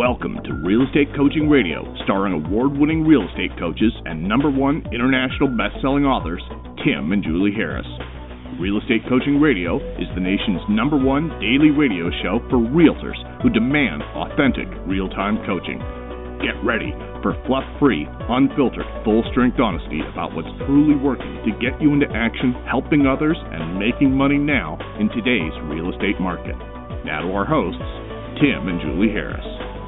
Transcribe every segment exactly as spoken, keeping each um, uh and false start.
Welcome to Real Estate Coaching Radio, starring award-winning real estate coaches and number one international best-selling authors, Tim and Julie Harris. Real Estate Coaching Radio is the nation's number one daily radio show for realtors who demand authentic, real-time coaching. Get ready for fluff-free, unfiltered, full-strength honesty about what's truly working to get you into action, helping others, and making money now in today's real estate market. Now to our hosts, Tim and Julie Harris.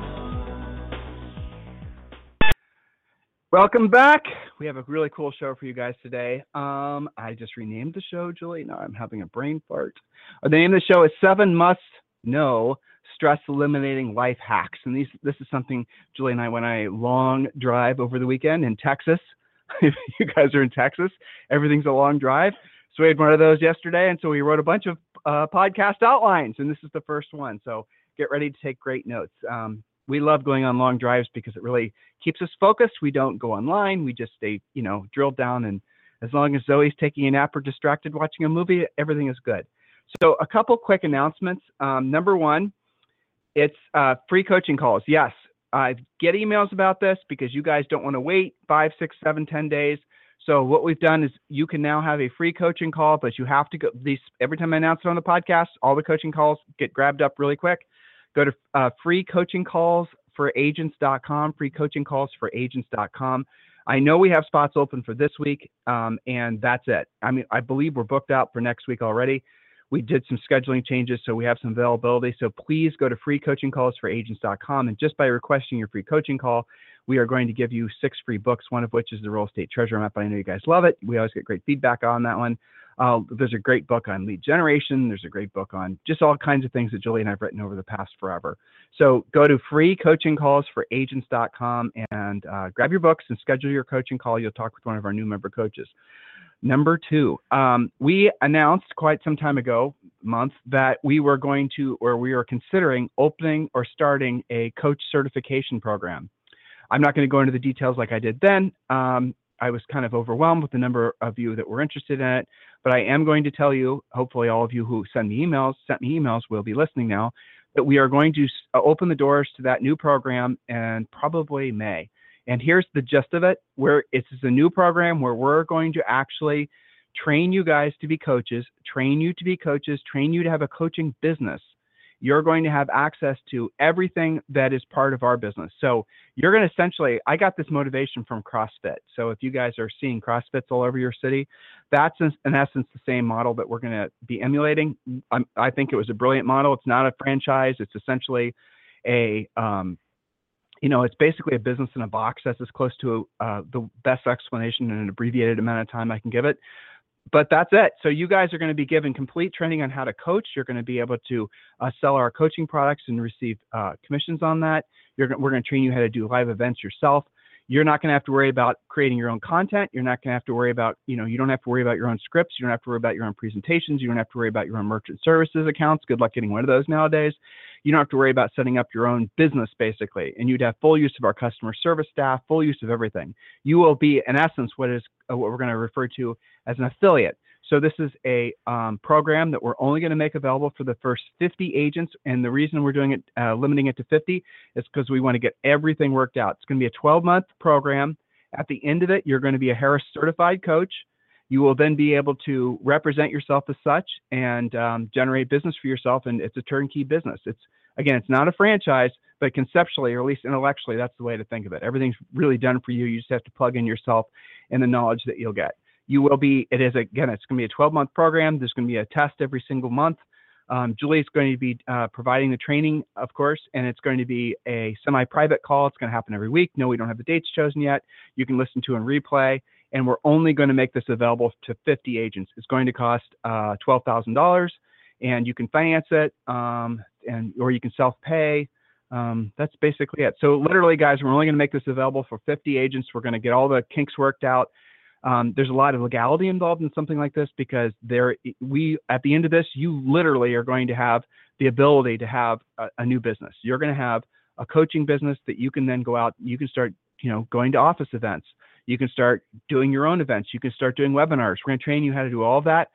Welcome back. We have a really cool show for you guys today. Um, I just renamed the show, Julie. Now I'm having a brain fart. Uh, The name of the show is Seven Must Know Stress Eliminating Life Hacks. And these, this is something Julie and I went on a long drive over the weekend in Texas. If you guys are in Texas, everything's a long drive. So we had one of those yesterday. And so we wrote a bunch of uh, podcast outlines. And this is the first one. So get ready to take great notes. Um, we love going on long drives because it really keeps us focused. We don't go online. We just stay, you know, drilled down. And as long as Zoe's taking a nap or distracted watching a movie, everything is good. So a couple quick announcements. Um, number one, it's uh, free coaching calls. Yes, I get emails about this because you guys don't want to wait five, six, seven, ten days. So what we've done is you can now have a free coaching call, but you have to go these every time I announce it on the podcast, all the coaching calls get grabbed up really quick. Go to uh, free coaching calls for agents dot com, free coaching calls for agents dot com. I know we have spots open for this week, um, and that's it. I mean, I believe we're booked out for next week already. We did some scheduling changes, so we have some availability. So please go to free coaching calls for agents dot com, and just by requesting your free coaching call, we are going to give you six free books, one of which is the Real Estate Treasure Map. I know you guys love it. We always get great feedback on that one. Uh, there's a great book on lead generation. There's a great book on just all kinds of things that Julie and I have written over the past forever. So go to free coaching calls for agents dot com and uh, grab your books and schedule your coaching call. You'll talk with one of our new member coaches. Number two, um, we announced quite some time ago, month, that we were going to, or we are considering opening or starting a coach certification program. I'm not going to go into the details like I did then. Um, I was kind of overwhelmed with the number of you that were interested in it, but I am going to tell you, hopefully all of you who send me emails, sent me emails will be listening now, that we are going to open the doors to that new program in probably May. And here's the gist of it, where it's a new program where we're going to actually train you guys to be coaches, train you to be coaches, train you to have a coaching business. You're going to have access to everything that is part of our business. So you're going to essentially, I got this motivation from CrossFit. So if you guys are seeing CrossFits all over your city, that's in, in essence the same model that we're going to be emulating. I'm, I think it was a brilliant model. It's not a franchise. It's essentially a, um, you know, it's basically a business in a box. That's as close to uh, the best explanation in an abbreviated amount of time I can give it. But that's it. So you guys are going to be given complete training on how to coach. You're going to be able to uh, sell our coaching products and receive uh, commissions on that. You're going, we're going to train you how to do live events yourself. You're not going to have to worry about creating your own content. You're not going to have to worry about, you know, you don't have to worry about your own scripts. You don't have to worry about your own presentations. You don't have to worry about your own merchant services accounts. Good luck getting one of those nowadays. You don't have to worry about setting up your own business, basically. And you'd have full use of our customer service staff, full use of everything. You will be, in essence, what is uh, what we're going to refer to as an affiliate. So this is a um, program that we're only going to make available for the first fifty agents. And the reason we're doing it, uh, limiting it to fifty, is because we want to get everything worked out. It's going to be a twelve month program. At the end of it, you're going to be a Harris certified coach. You will then be able to represent yourself as such and um, generate business for yourself. And it's a turnkey business. It's, again, it's not a franchise, but conceptually, or at least intellectually, that's the way to think of it. Everything's really done for you. You just have to plug in yourself and the knowledge that you'll get. You will be, it is, again, it's going to be a twelve month program. There's going to be a test every single month. Um, Julie's going to be uh, providing the training, of course, and it's going to be a semi-private call. It's going to happen every week. No, we don't have the dates chosen yet. You can listen to and replay, and we're only going to make this available to fifty agents. It's going to cost uh, twelve thousand dollars, and you can finance it, um, and or you can self-pay. Um, that's basically it. So literally, guys, we're only going to make this available for fifty agents. We're going to get all the kinks worked out. Um, there's a lot of legality involved in something like this because there, we, at the end of this, you literally are going to have the ability to have a, a new business. You're going to have a coaching business that you can then go out, you can start, you know, going to office events. You can start doing your own events. You can start doing webinars. We're going to train you how to do all of that.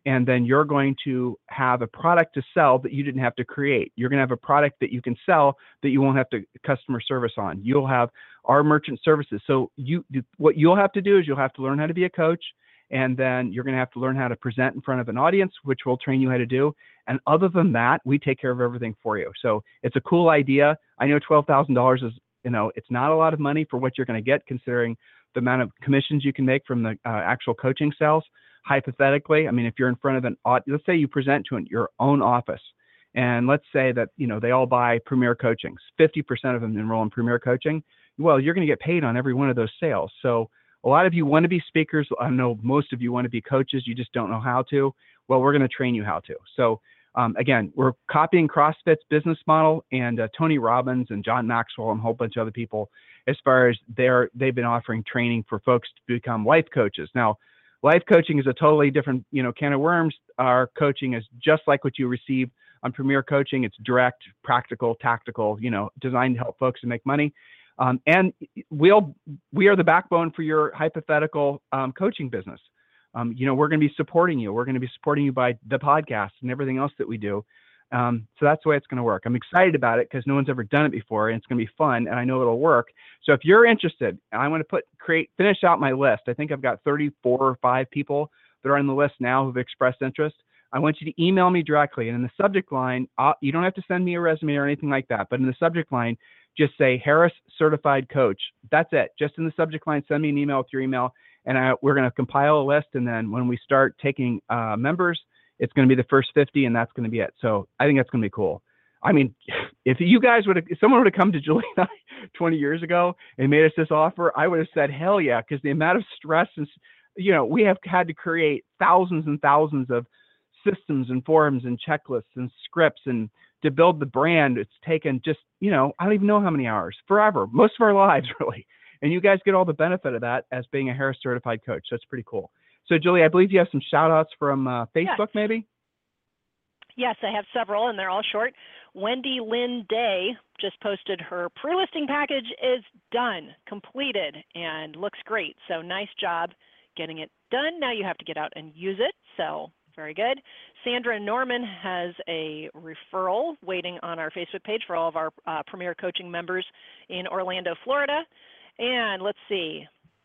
and then you're going to have a product to sell that you didn't have to create. You're going to have a product that you can sell that you won't have to customer service on. You'll have our merchant services. So you, what you'll have to do is you'll have to learn how to be a coach, and then you're going to have to learn how to present in front of an audience, which we'll train you how to do. And other than that, we take care of everything for you. So it's a cool idea. I know twelve thousand dollars is, you know, it's not a lot of money for what you're going to get, considering the amount of commissions you can make from the uh, actual coaching sales. Hypothetically, I mean, if you're in front of an, let's say you present to an, your own office, and let's say that, you know, they all buy Premier Coachings, fifty percent of them enroll in Premier Coaching. Well, you're going to get paid on every one of those sales. So a lot of you want to be speakers. I know most of you want to be coaches. You just don't know how to. Well, we're going to train you how to. So um, again, we're copying CrossFit's business model, and uh, Tony Robbins and John Maxwell and a whole bunch of other people, as far as they're, they've been offering training for folks to become life coaches. Now, life coaching is a totally different, you know, can of worms. Our coaching is just like what you receive on Premier Coaching. It's direct, practical, tactical, you know, designed to help folks to make money. Um, and we'll, we are the backbone for your hypothetical um, coaching business. Um, you know, we're going to be supporting you. We're going to be supporting you by the podcast and everything else that we do. Um, so that's the way it's going to work. I'm excited about it because no one's ever done it before, and it's going to be fun, and I know it'll work. So if you're interested, I want to put, create, finish out my list. I think I've got thirty-four or five people that are on the list now who've expressed interest. I want you to email me directly, and in the subject line, I'll, you don't have to send me a resume or anything like that, but in the subject line, just say Harris Certified Coach. That's it. Just in the subject line, send me an email with your email, and I, we're going to compile a list, and then when we start taking uh, members, it's going to be the first fifty, and that's going to be it. So I think that's going to be cool. I mean, if you guys would have, if someone would have come to Julie and I twenty years ago and made us this offer, I would have said, hell yeah, because the amount of stress and, you know, we have had to create thousands and thousands of systems and forms and checklists and scripts, and to build the brand, it's taken just, you know, I don't even know how many hours, forever, most of our lives, really. And you guys get all the benefit of that as being a Harris Certified Coach. So it's pretty cool. So, Julie, I believe you have some shout outs from uh, Facebook, yes. maybe? Yes, I have several, and they're all short. Wendy Lynn Day just posted her pre-listing package is done, completed, and looks great. So nice job getting it done. Now you have to get out and use it. So very good. Sandra Norman has a referral waiting on our Facebook page for all of our uh, Premier Coaching members in Orlando, Florida. And let's see.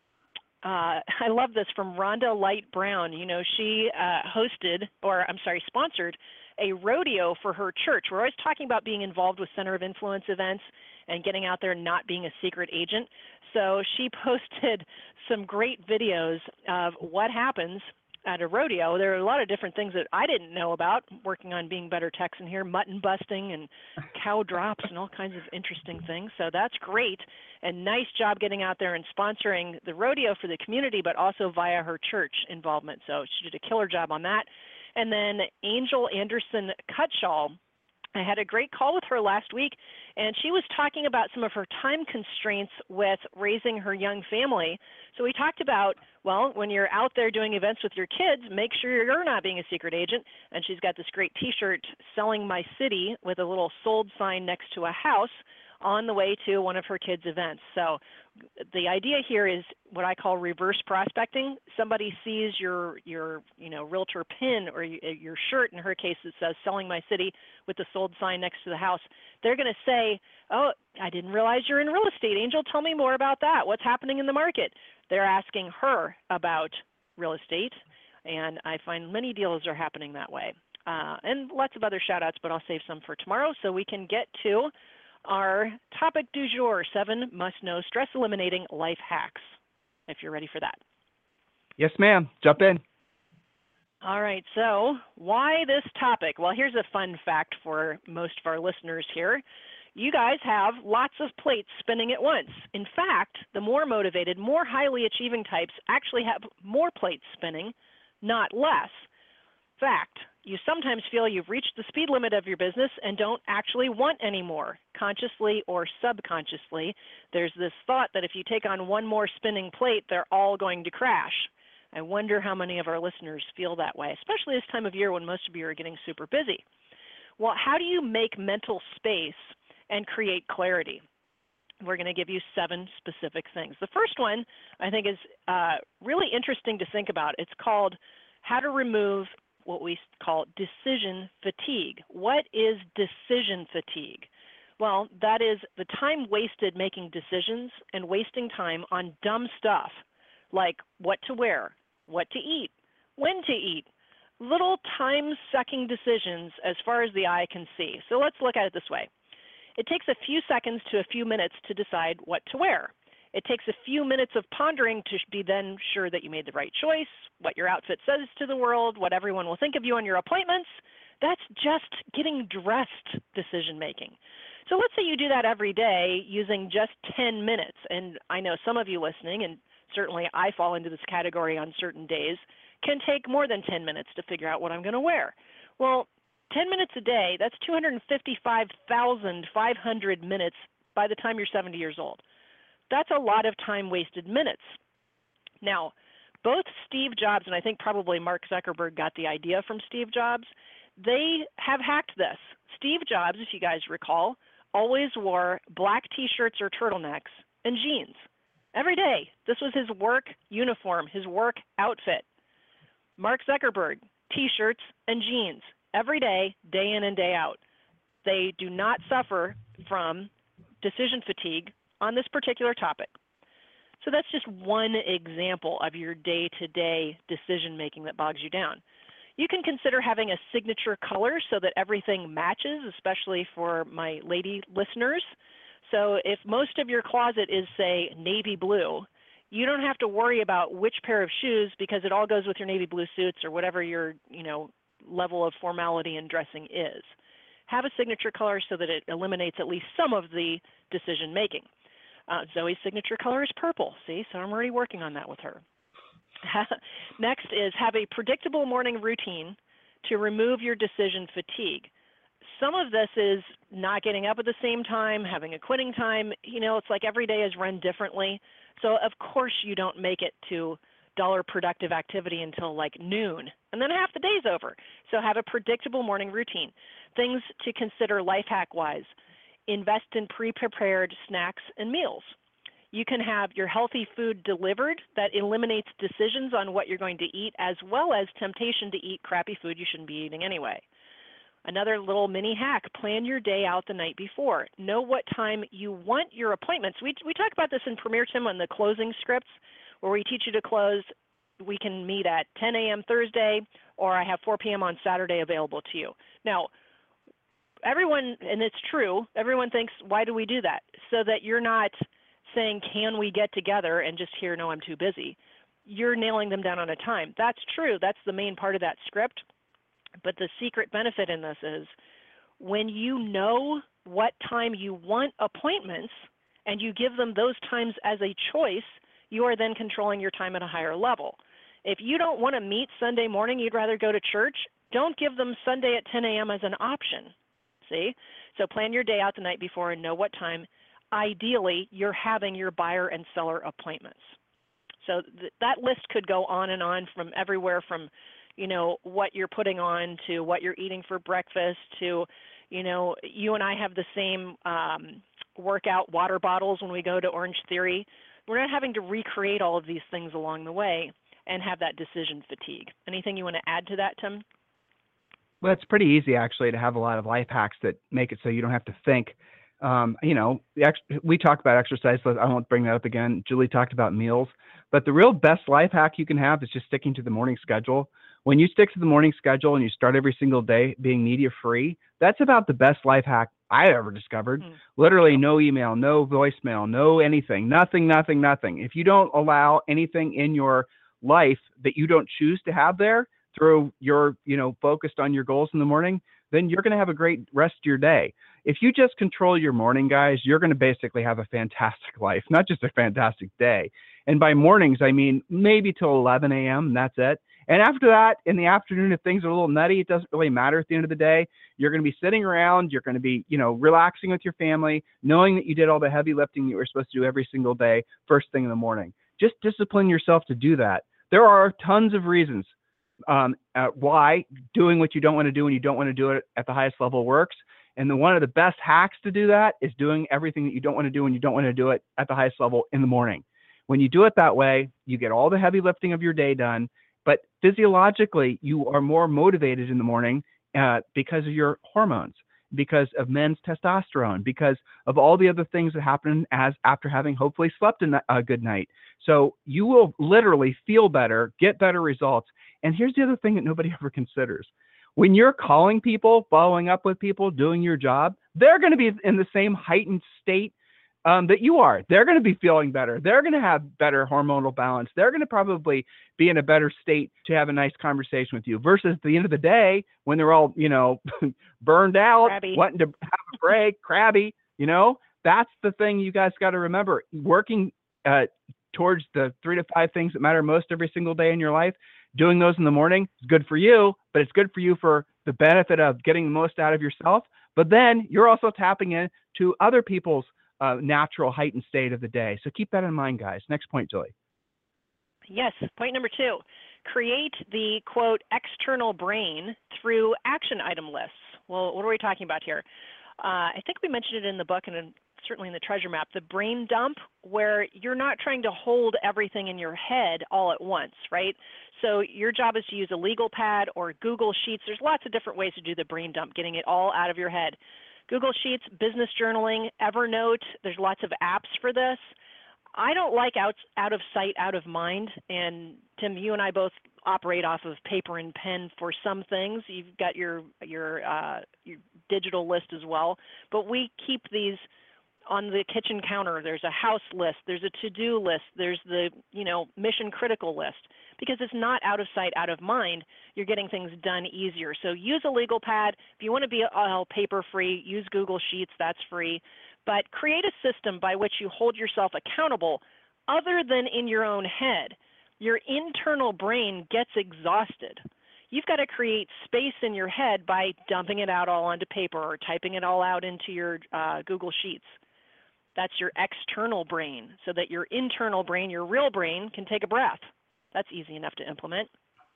Uh, I love this from Rhonda Light Brown. You know, she uh, hosted, or I'm sorry, sponsored a rodeo for her church. We're always talking about being involved with Center of Influence events and getting out there and not being a secret agent. So she posted some great videos of what happens at a rodeo. There are a lot of different things that I didn't know about, working on Being Better Texan here, mutton busting and cow drops and all kinds of interesting things. So that's great. And nice job getting out there and sponsoring the rodeo for the community, but also via her church involvement. So she did a killer job on that. And then Angel Anderson Cutshall, I had a great call with her last week, and she was talking about some of her time constraints with raising her young family. So we talked about, well, when you're out there doing events with your kids, make sure you're not being a secret agent. And she's got this great T-shirt, Selling My City, with a little sold sign next to a house on the way to one of her kids' events. So the idea here is what I call reverse prospecting. Somebody sees your, your you know, realtor pin or your shirt, in her case it says Selling My City with the sold sign next to the house. They're going to say, oh, I didn't realize you're in real estate, Angel. Tell me more about that. What's happening in the market? They're asking her about real estate, and I find many deals are happening that way. Uh, and lots of other shout outs, but I'll save some for tomorrow so we can get to our topic du jour, seven must-know stress-eliminating life hacks, if you're ready for that. Yes, ma'am. Jump in. All right. So why this topic? Well, here's a fun fact for most of our listeners here. You guys have lots of plates spinning at once. In fact, the more motivated, more highly achieving types actually have more plates spinning, not less. Fact, you sometimes feel you've reached the speed limit of your business and don't actually want any more, consciously or subconsciously. There's this thought that if you take on one more spinning plate, they're all going to crash. I wonder how many of our listeners feel that way, especially this time of year when most of you are getting super busy. Well, how do you make mental space and create clarity? We're going to give you seven specific things. The first one I think is uh, really interesting to think about. It's called How to Remove what we call decision fatigue. What is decision fatigue? Well, that is the time wasted making decisions and wasting time on dumb stuff like what to wear, what to eat, when to eat, little time-sucking decisions as far as the eye can see. So let's look at it this way. It takes a few seconds to a few minutes to decide what to wear. It takes a few minutes of pondering to be then sure that you made the right choice, what your outfit says to the world, what everyone will think of you on your appointments. That's just getting dressed decision making. So let's say you do that every day using just ten minutes. And I know some of you listening, and certainly I fall into this category on certain days, can take more than ten minutes to figure out what I'm going to wear. Well, ten minutes a day, that's two hundred fifty-five thousand five hundred minutes by the time you're seventy years old. That's a lot of time wasted minutes. Now, both Steve Jobs and I think probably Mark Zuckerberg got the idea from Steve Jobs. They have hacked this. Steve Jobs, if you guys recall, always wore black t-shirts or turtlenecks and jeans every day. This was his work uniform, his work outfit. Mark Zuckerberg, t-shirts and jeans every day, day in and day out. They do not suffer from decision fatigue on this particular topic. So that's just one example of your day-to-day decision making that bogs you down. You can consider having a signature color so that everything matches, especially for my lady listeners. So if most of your closet is, say, navy blue, you don't have to worry about which pair of shoes because it all goes with your navy blue suits or whatever your, you know, level of formality in dressing is. Have a signature color so that it eliminates at least some of the decision making. Uh, Zoe's signature color is purple. See, so I'm already working on that with her. Next is have a predictable morning routine to remove your decision fatigue. Some of this is not getting up at the same time, having a quitting time. You know, it's like every day is run differently. So of course you don't make it to dollar productive activity until like noon, and then half the day's over. So have a predictable morning routine. Things to consider life hack-wise. Invest in pre-prepared snacks and meals. You can have your healthy food delivered that eliminates decisions on what you're going to eat, as well as temptation to eat crappy food you shouldn't be eating anyway. Another little mini hack, plan your day out the night before. Know what time you want your appointments. We, we talk about this in Premier Tim on the closing scripts, where we teach you to close. We can meet at ten a m Thursday, or I have four p m on Saturday available to you. Now, everyone, and it's true, everyone thinks, why do we do that? So that you're not saying, can we get together and just hear, no, I'm too busy. You're nailing them down on a time. That's true. That's the main part of that script. But the secret benefit in this is when you know what time you want appointments and you give them those times as a choice, you are then controlling your time at a higher level. If you don't want to meet Sunday morning, you'd rather go to church, don't give them Sunday at ten a m as an option. See? So plan your day out the night before and know what time, ideally, you're having your buyer and seller appointments. So th that list could go on and on, from everywhere from, you know, what you're putting on to what you're eating for breakfast to, you know, you and I have the same um, workout water bottles when we go to Orange Theory. We're not having to recreate all of these things along the way and have that decision fatigue. Anything you want to add to that, Tim? Well, it's pretty easy, actually, to have a lot of life hacks that make it so you don't have to think. Um, you know, the ex we talked about exercise. So I won't bring that up again. Julie talked about meals. But the real best life hack you can have is just sticking to the morning schedule. When you stick to the morning schedule and you start every single day being media free, that's about the best life hack I ever discovered. Mm. Literally no email, no voicemail, no anything, nothing, nothing, nothing. If you don't allow anything in your life that you don't choose to have there through your, you know, focused on your goals in the morning, then you're going to have a great rest of your day. If you just control your morning, guys, you're going to basically have a fantastic life, not just a fantastic day. And by mornings, I mean maybe till eleven a m and that's it. And after that, in the afternoon, if things are a little nutty, it doesn't really matter at the end of the day. You're going to be sitting around, you're going to be, you know, relaxing with your family, knowing that you did all the heavy lifting you were supposed to do every single day, first thing in the morning. Just discipline yourself to do that. There are tons of reasons um, uh, why doing what you don't want to do when you don't want to do it at the highest level works. And the, one of the best hacks to do that is doing everything that you don't want to do when you don't want to do it at the highest level in the morning. When you do it that way, you get all the heavy lifting of your day done, But physiologically, you are more motivated in the morning uh, because of your hormones, because of men's testosterone, because of all the other things that happen as after having hopefully slept a, a good night. So you will literally feel better, get better results. And here's the other thing that nobody ever considers. When you're calling people, following up with people, doing your job, they're going to be in the same heightened state um, that you are. They're going to be feeling better. They're going to have better hormonal balance. They're going to probably be in a better state to have a nice conversation with you versus at the end of the day when they're all, you know, burned out, Crabby. wanting to have a break, crabby, you know, that's the thing you guys got to remember. Working uh, towards the three to five things that matter most every single day in your life, doing those in the morning is good for you, but it's good for you for the benefit of getting the most out of yourself. But then you're also tapping into other people's uh, natural heightened state of the day. So keep that in mind, guys. Next point, Julie. Yes, point number two, create the, quote, external brain through action item lists. Well, what are we talking about here? Uh, I think we mentioned it in the book and in, certainly in the treasure map, the brain dump, where you're not trying to hold everything in your head all at once, right? So your job is to use a legal pad or Google Sheets. There's lots of different ways to do the brain dump, getting it all out of your head. Google Sheets, business journaling, Evernote, there's lots of apps for this. I don't like out, out of sight, out of mind. And Tim, you and I both operate off of paper and pen for some things. You've got your, your, uh, your digital list as well. But we keep these on the kitchen counter. There's a house list, there's a to-do list, there's the, you know, mission critical list. Because it's not out of sight, out of mind, you're getting things done easier. So use a legal pad. If you want to be all paper-free, use Google Sheets, that's free. But create a system by which you hold yourself accountable other than in your own head. Your internal brain gets exhausted. You've got to create space in your head by dumping it out all onto paper or typing it all out into your uh, Google Sheets. That's your external brain, so that your internal brain, your real brain, can take a breath. That's easy enough to implement.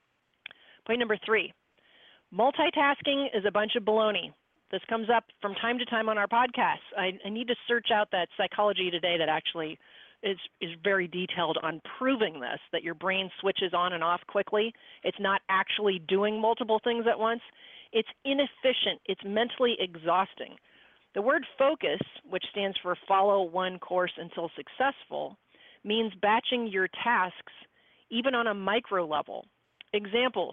Point number three, multitasking is a bunch of baloney. This comes up from time to time on our podcasts. I, I need to search out that Psychology Today that actually is, is very detailed on proving this, that your brain switches on and off quickly. It's not actually doing multiple things at once. It's inefficient. It's mentally exhausting. The word focus, which stands for follow one course until successful, means batching your tasks even on a micro level. Examples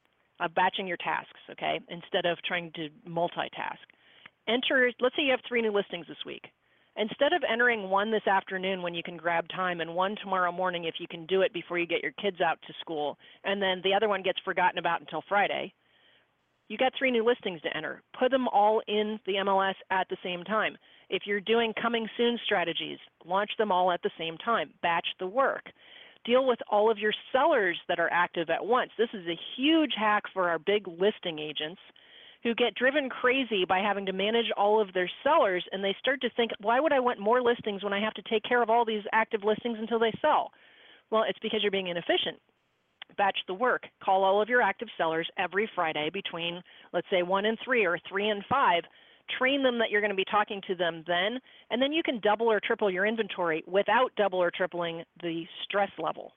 of batching your tasks, okay, instead of trying to multitask. Enter, let's say you have three new listings this week. Instead of entering one this afternoon when you can grab time and one tomorrow morning if you can do it before you get your kids out to school, and then the other one gets forgotten about until Friday, you got three new listings to enter. Put them all in the M L S at the same time. If you're doing coming soon strategies, launch them all at the same time. Batch the work. Deal with all of your sellers that are active at once. This is a huge hack for our big listing agents who get driven crazy by having to manage all of their sellers, and they start to think, why would I want more listings when I have to take care of all these active listings until they sell? Well, it's because you're being inefficient. Batch the work. Call all of your active sellers every Friday between, let's say, one and three or three and five. Train them that you're going to be talking to them then, and then you can double or triple your inventory without double or tripling the stress level.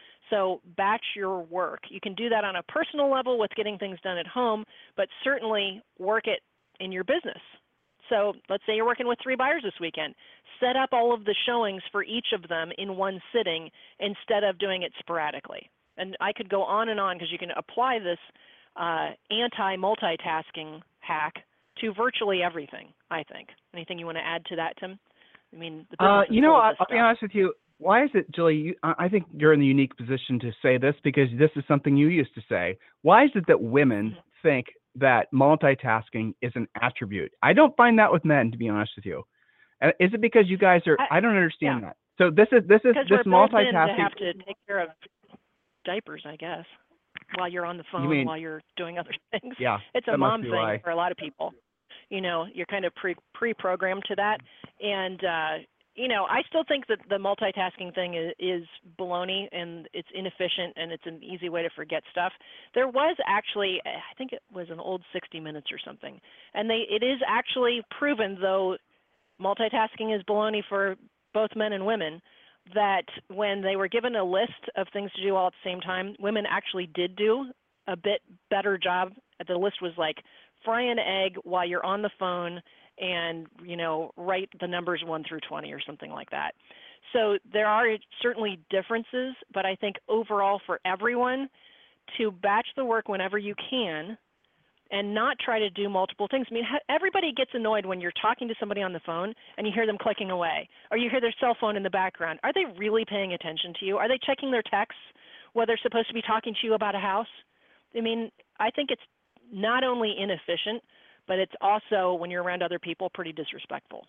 So batch your work. You can do that on a personal level with getting things done at home, but certainly work it in your business. So let's say you're working with three buyers this weekend. Set up all of the showings for each of them in one sitting instead of doing it sporadically. And I could go on and on because you can apply this uh, anti-multitasking hack to virtually everything, I think. Anything you want to add to that, Tim? I mean, the uh, you know, I'll, I'll be honest with you. Why is it, Julie, you, I think you're in the unique position to say this because this is something you used to say. Why is it that women mm-hmm. think that multitasking is an attribute? I don't find that with men, to be honest with you. Uh, is it because you guys are, I, I don't understand yeah. that. So this is, this is, because this we're multitasking. Because we're have to take care of diapers, I guess, while you're on the phone, you mean, while you're doing other things. Yeah, it's a mom thing why. for a lot of people. You know, you're kind of pre, pre-programmed to that. And, uh, you know, I still think that the multitasking thing is, is baloney and it's inefficient and it's an easy way to forget stuff. There was actually, I think it was an old sixty minutes or something, and they it is actually proven, though multitasking is baloney for both men and women, that when they were given a list of things to do all at the same time, women actually did do a bit better job. The list was like fry an egg while you're on the phone and, you know, write the numbers one through twenty or something like that. So there are certainly differences, but I think overall for everyone, to batch the work whenever you can and not try to do multiple things. I mean, everybody gets annoyed when you're talking to somebody on the phone and you hear them clicking away, or you hear their cell phone in the background. Are they really paying attention to you? Are they checking their texts while they're supposed to be talking to you about a house? I mean, I think it's not only inefficient, but it's also, when you're around other people, pretty disrespectful.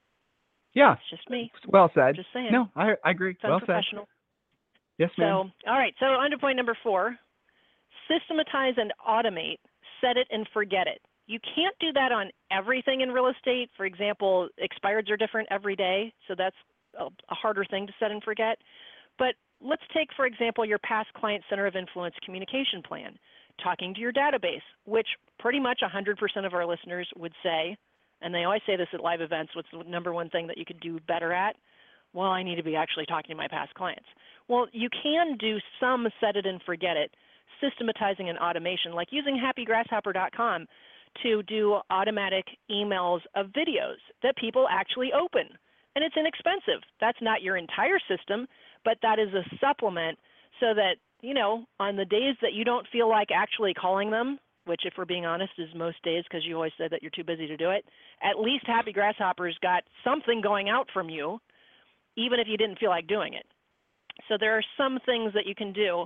Yeah. It's just me. Well said. Just saying. No, I, I agree. It's well said. Yes, ma'am. So, all right. So on to point number four, systematize and automate, set it and forget it. You can't do that on everything in real estate. For example, expireds are different every day, so that's a, a harder thing to set and forget. But let's take, for example, your past client center of influence communication plan, talking to your database, which pretty much one hundred percent of our listeners would say, and they always say this at live events, what's the number one thing that you could do better at? Well, I need to be actually talking to my past clients. Well, you can do some set it and forget it, systematizing and automation, like using happy grasshopper dot com to do automatic emails of videos that people actually open. And it's inexpensive. That's not your entire system, but that is a supplement so that, you know, on the days that you don't feel like actually calling them, which if we're being honest is most days because you always said that you're too busy to do it, at least Happy Grasshopper's got something going out from you, even if you didn't feel like doing it. So there are some things that you can do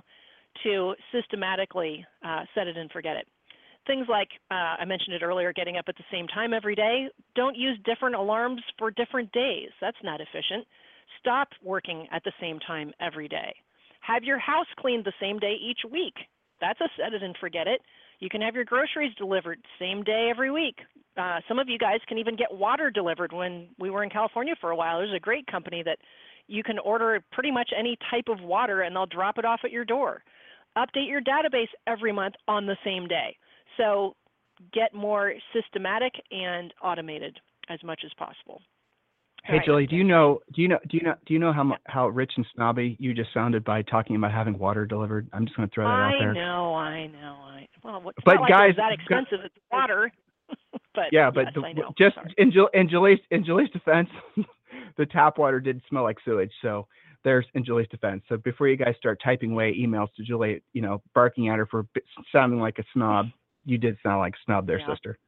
to systematically uh, set it and forget it. Things like, uh, I mentioned it earlier, getting up at the same time every day. Don't use different alarms for different days. That's not efficient. Stop working at the same time every day. Have your house cleaned the same day each week. That's a set it and forget it. You can have your groceries delivered same day every week. Uh, some of you guys can even get water delivered. When we were in California for a while, there's a great company that you can order pretty much any type of water and they'll drop it off at your door. Update your database every month on the same day. So get more systematic and automated as much as possible. Hey, right, Julie, do you know do you know do you know do you know how yeah. how rich and snobby you just sounded by talking about having water delivered? I'm just going to throw that I out there. I know, I know, I well, it's but not guys, like it was that expensive. It's water. but yeah, but yes, the, I know. just Sorry. in Jul- in Julie's in Julie's defense, the tap water did smell like sewage. So there's in Julie's defense. So before you guys start typing away emails to Julie, you know, barking at her for sounding like a snob, you did sound like a snob there, yeah. sister.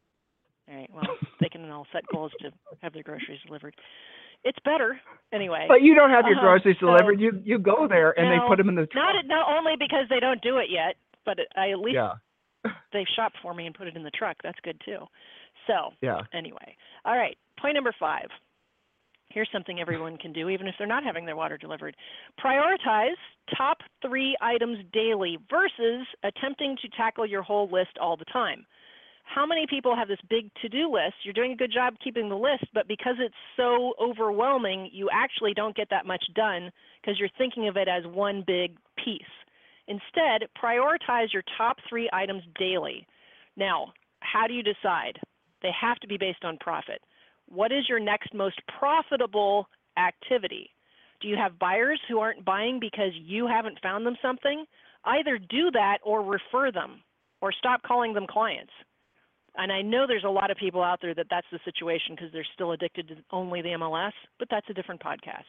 All right. Well, they can all set goals to have their groceries delivered. It's better anyway. But you don't have your groceries uh, delivered. So, you you go there and no, they put them in the truck. Not not only because they don't do it yet, but I at least yeah. they've shopped for me and put it in the truck. That's good too. So yeah. Anyway, all right. Point number five. Here's something everyone can do, even if they're not having their water delivered. Prioritize top three items daily versus attempting to tackle your whole list all the time. How many people have this big to-do list? You're doing a good job keeping the list, but because it's so overwhelming, you actually don't get that much done because you're thinking of it as one big piece. Instead, prioritize your top three items daily. Now, how do you decide? They have to be based on profit. What is your next most profitable activity? Do you have buyers who aren't buying because you haven't found them something? Either do that or refer them or stop calling them clients. And I know there's a lot of people out there that that's the situation because they're still addicted to only the M L S, but that's a different podcast.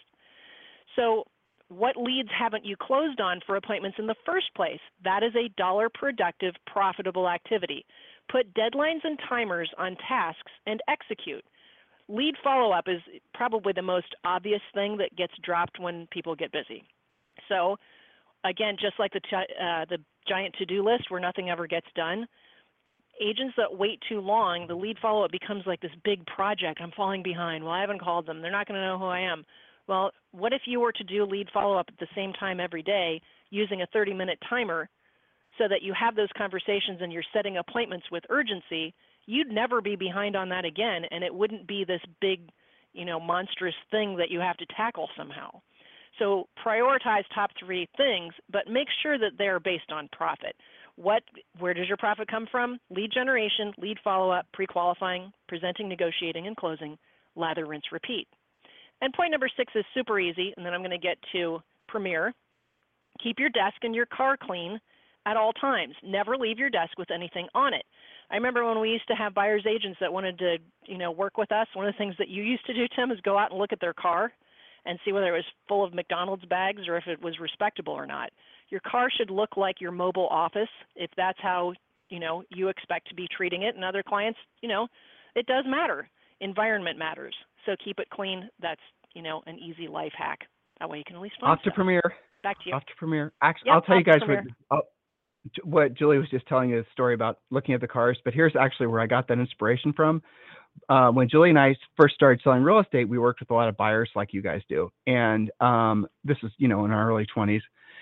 So what leads haven't you closed on for appointments in the first place? That is a dollar productive, profitable activity. Put deadlines and timers on tasks and execute. Lead follow-up is probably the most obvious thing that gets dropped when people get busy. So again, just like the, uh, the giant to-do list where nothing ever gets done, agents that wait too long, the lead follow-up becomes like this big project. I'm falling behind. Well, I haven't called them. They're not going to know who I am. Well, what if you were to do lead follow-up at the same time every day using a thirty-minute timer so that you have those conversations and you're setting appointments with urgency? You'd never be behind on that again, and it wouldn't be this big, you know, monstrous thing that you have to tackle somehow. So prioritize top three things, but make sure that they're based on profit. What, where does your profit come from? Lead generation, lead follow-up, pre-qualifying, presenting, negotiating, and closing, lather, rinse, repeat. And point number six is super easy, and then I'm going to get to Premier. Keep your desk and your car clean at all times. Never leave your desk with anything on it. I remember when we used to have buyer's agents that wanted to, you know, work with us. One of the things that you used to do, Tim, is go out and look at their car and see whether it was full of McDonald's bags or if it was respectable or not. Your car should look like your mobile office if that's how, you know, you expect to be treating it. And other clients, you know, it does matter. Environment matters. So keep it clean. That's, you know, an easy life hack. That way you can at least find Off to stuff. Premier. Back to you. Off to Premier. Actually, Yep, I'll tell you guys what, I'll, what Julie was just telling you a story about looking at the cars, but here's actually where I got that inspiration from. Uh, when Julie and I first started selling real estate, we worked with a lot of buyers like you guys do. And um, this is, you know, in our early twenties.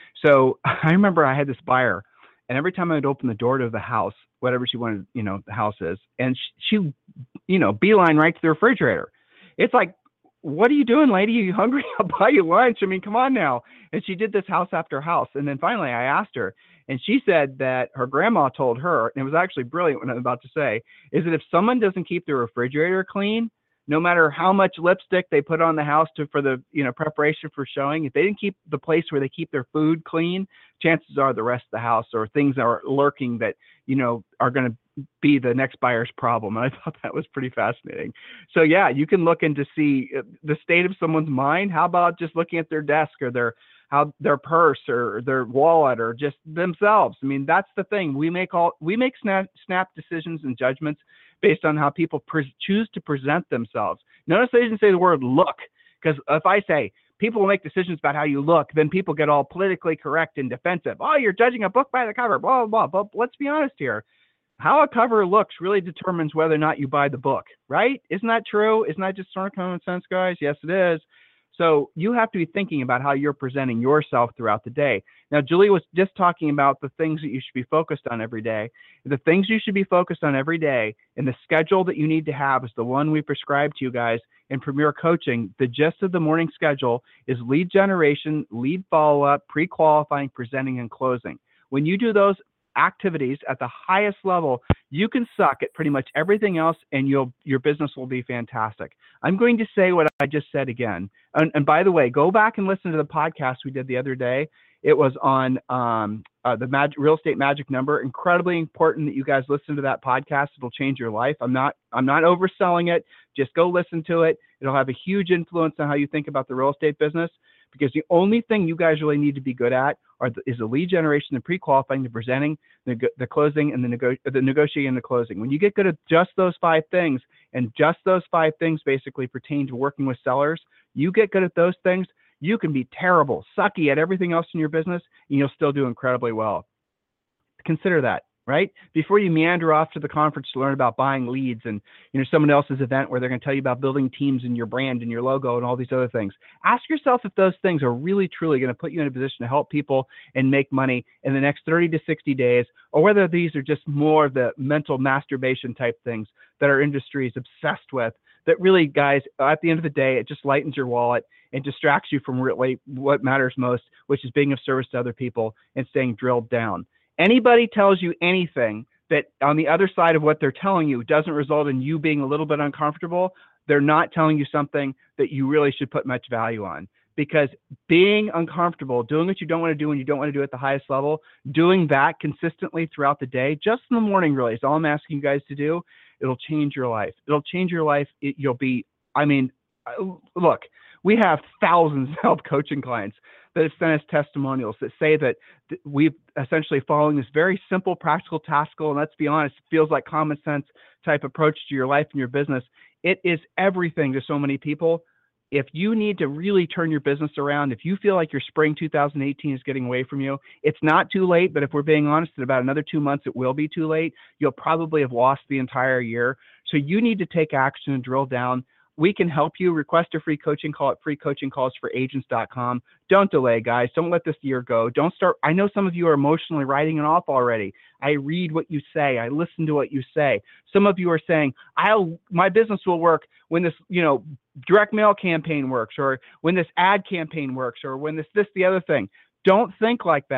So I remember I had this buyer, and every time I would open the door to the house, whatever she wanted, you know, the house is, and she, she you know, beeline right to the refrigerator. It's like, what are you doing, lady? Are you hungry? I'll buy you lunch. I mean, come on now. And she did this house after house. And then finally I asked her, and she said that her grandma told her, and it was actually brilliant what I'm about to say, is that if someone doesn't keep their refrigerator clean, no matter how much lipstick they put on the house to for the, you know, preparation for showing, if they didn't keep the place where they keep their food clean, chances are the rest of the house or things are lurking that, you know, are going to be the next buyer's problem. And I thought that was pretty fascinating. So yeah, you can look into see the state of someone's mind. How about just looking at their desk or their how their purse or their wallet or just themselves? I mean, that's the thing. We make all we make snap snap decisions and judgments based on how people pre- choose to present themselves. Notice I didn't say the word look, because if I say people will make decisions about how you look, then people get all politically correct and defensive. Oh, you're judging a book by the cover, blah, blah, blah. But let's be honest here. How a cover looks really determines whether or not you buy the book, right? Isn't that true? Isn't that just sort of common sense, guys? Yes, it is. So you have to be thinking about how you're presenting yourself throughout the day. Now, Julie was just talking about the things that you should be focused on every day. The things you should be focused on every day and the schedule that you need to have is the one we prescribe to you guys in Premier Coaching. The gist of the morning schedule is lead generation, lead follow-up, pre-qualifying, presenting, and closing. When you do those activities at the highest level, you can suck at pretty much everything else and you'll your business will be fantastic. I'm going to say what I just said again. And, and by the way, go back and listen to the podcast we did the other day. It was on um, uh, the mag- real estate magic number. Incredibly important that you guys listen to that podcast. It'll change your life. I'm not I'm not overselling it. Just go listen to it. It'll have a huge influence on how you think about the real estate business, because the only thing you guys really need to be good at are the, is the lead generation, the pre-qualifying, the presenting, the, the closing, and the, nego- the negotiating and the closing. When you get good at just those five things, and just those five things basically pertain to working with sellers, you get good at those things, you can be terrible, sucky at everything else in your business, and you'll still do incredibly well. Consider that, right? Before you meander off to the conference to learn about buying leads and, you know, someone else's event where they're going to tell you about building teams and your brand and your logo and all these other things, ask yourself if those things are really, truly going to put you in a position to help people and make money in the next thirty to sixty days, or whether these are just more of the mental masturbation type things that our industry is obsessed with. That really, guys, at the end of the day, it just lightens your wallet and distracts you from really what matters most, which is being of service to other people and staying drilled down. Anybody tells you anything that on the other side of what they're telling you doesn't result in you being a little bit uncomfortable, they're not telling you something that you really should put much value on. Because being uncomfortable, doing what you don't want to do when you don't want to do it at the highest level, doing that consistently throughout the day, just in the morning really is all I'm asking you guys to do. It'll change your life. It'll change your life. It, you'll be, I mean, look, we have thousands of help coaching clients that have sent us testimonials that say that th- we've essentially following this very simple, practical, tactical, and let's be honest, it feels like common sense type approach to your life and your business. It is everything to so many people. If you need to really turn your business around, if you feel like your spring two thousand eighteen is getting away from you, it's not too late. But if we're being honest, in about another two months, it will be too late. You'll probably have lost the entire year. So you need to take action and drill down. We can help you. Request a free coaching call at free coaching calls for agents dot com. Don't delay, guys. Don't let this year go. Don't start. I know some of you are emotionally writing it off already. I read what you say. I listen to what you say. Some of you are saying, "I'll my business will work when this, you know, direct mail campaign works, or when this ad campaign works, or when this, this, the other thing." Don't think like that.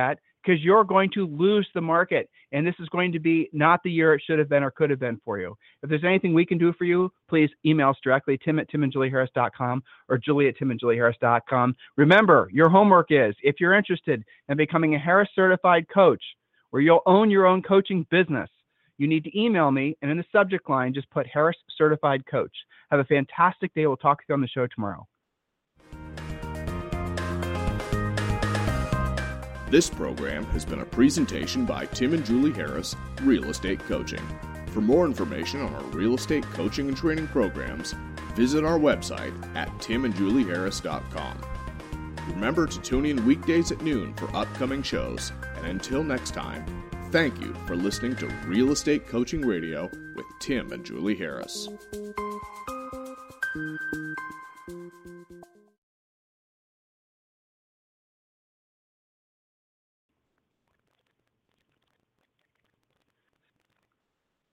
because you're going to lose the market. And this is going to be not the year it should have been or could have been for you. If there's anything we can do for you, please email us directly, Tim at tim and julie harris dot com or Julie at tim and julie harris dot com. Remember, your homework is, if you're interested in becoming a Harris certified coach, where you'll own your own coaching business, you need to email me, and in the subject line, just put Harris Certified Coach. Have a fantastic day. We'll talk to you on the show tomorrow. This program has been a presentation by Tim and Julie Harris, Real Estate Coaching. For more information on our real estate coaching and training programs, visit our website at tim and julie harris dot com. Remember to tune in weekdays at noon for upcoming shows, and until next time, thank you for listening to Real Estate Coaching Radio with Tim and Julie Harris.